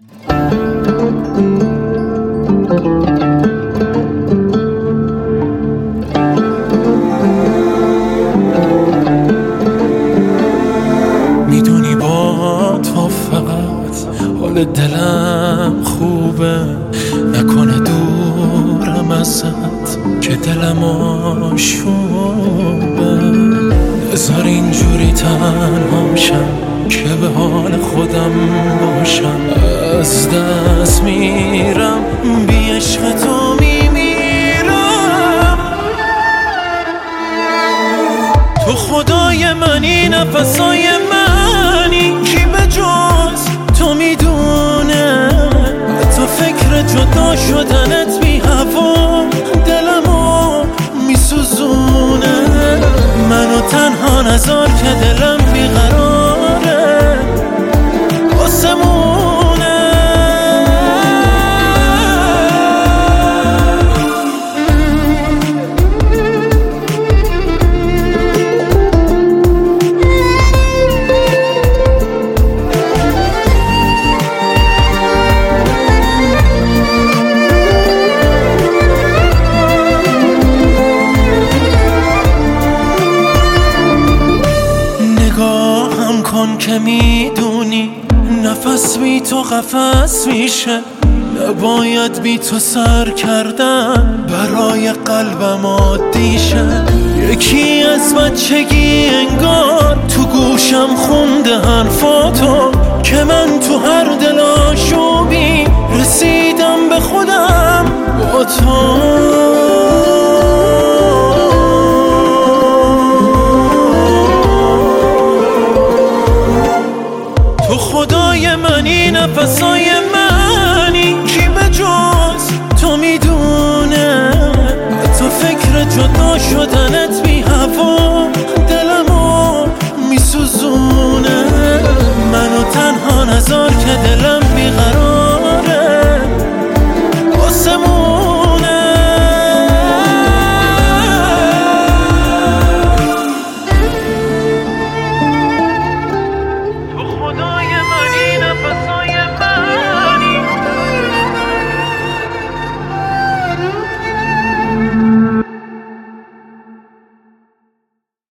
میدونی با تو فقط حال دلم خوبه، نکنه دورم ازت که دلم آشوبه. بذار اینجوری تنهاشم که به حال خودم باشم، از دست میرم بی عشق تو میمیرم. تو خدای منی، نفسای منی، کی به جز تو میدونه؟ حتی فکر جدا شدنت بی هوا دلمو میسوزونه. منو تنها نذار که دلم بیقراره، آسمونه. نگاهم کن که میدونی نفس بی تو قفس میشه، نباید بی تو سر کردن برای قلبم عادی شه. یکی از بچگی انگار تو گوشم خونده حرفاتو، که من تو هر دل آشوبی رسیدم به خودم با تو. تو خدای منی، نفسای منی، کی به جز تو میدونه؟ حتی فکر جدا شدنت